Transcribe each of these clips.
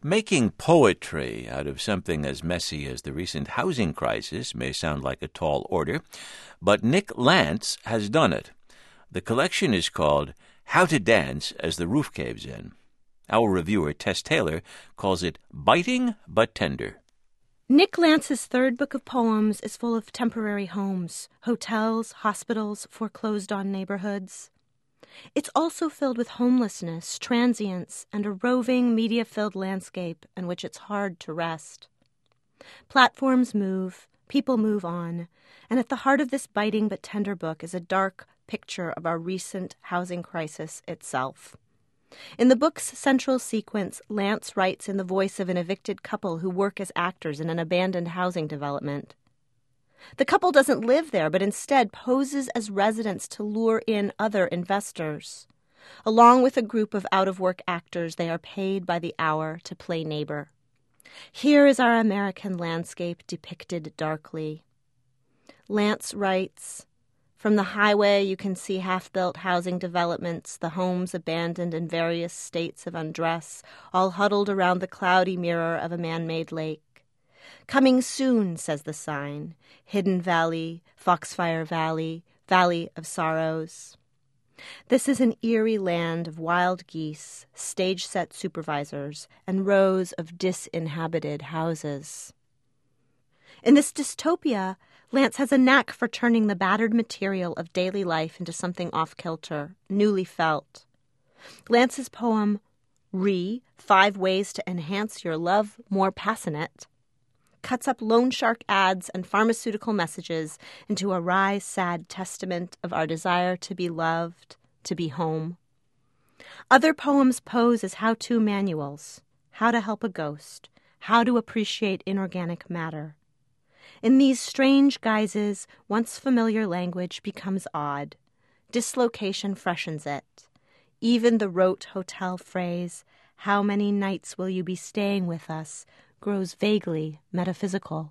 Making poetry out of something as messy as the recent housing crisis may sound like a tall order, but Nick Lantz has done it. The collection is called How to Dance as the Roof Caves In. Our reviewer, Tess Taylor, calls it biting but tender. Nick Lantz's third book of poems is full of temporary homes, hotels, hospitals, foreclosed-on neighborhoods. It's also filled with homelessness, transience, and a roving, media-filled landscape in which it's hard to rest. Platforms move, people move on, and at the heart of this biting but tender book is a dark picture of our recent housing crisis itself. In the book's central sequence, Lantz writes in the voice of an evicted couple who work as actors in an abandoned housing development. The couple doesn't live there, but instead poses as residents to lure in other investors. Along with a group of out-of-work actors, they are paid by the hour to play neighbor. Here is our American landscape depicted darkly. Lantz writes, "From the highway you can see half-built housing developments, the homes abandoned in various states of undress, all huddled around the cloudy mirror of a man-made lake. Coming soon, says the sign. Hidden Valley, Foxfire Valley, Valley of Sorrows. This is an eerie land of wild geese, stage-set supervisors, and rows of disinhabited houses." In this dystopia, Lantz has a knack for turning the battered material of daily life into something off-kilter, newly felt. Lantz's poem, 5 Ways to Enhance Your Love More Passionate, cuts up loan shark ads and pharmaceutical messages into a wry, sad testament of our desire to be loved, to be home. Other poems pose as how-to manuals: how to help a ghost, how to appreciate inorganic matter. In these strange guises, once familiar language becomes odd. Dislocation freshens it. Even the rote hotel phrase, "How many nights will you be staying with us?" grows vaguely metaphysical.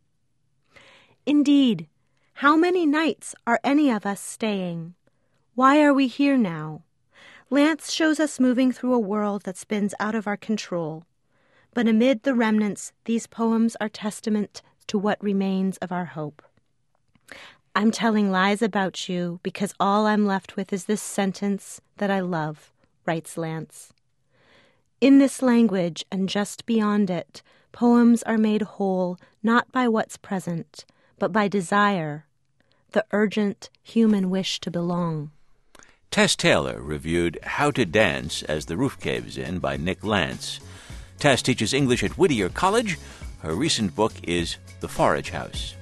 Indeed, how many nights are any of us staying? Why are we here now? Lantz shows us moving through a world that spins out of our control. But amid the remnants, these poems are testament to what remains of our hope. "I'm telling lies about you because all I'm left with is this sentence that I love," writes Lantz. In this language, and just beyond it, poems are made whole not by what's present, but by desire, the urgent human wish to belong. Tess Taylor reviewed How to Dance as the Roof Caves In by Nick Lantz. Tess teaches English at Whittier College. Her recent book is The Forage House.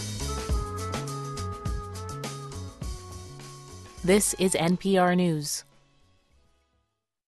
This is NPR News.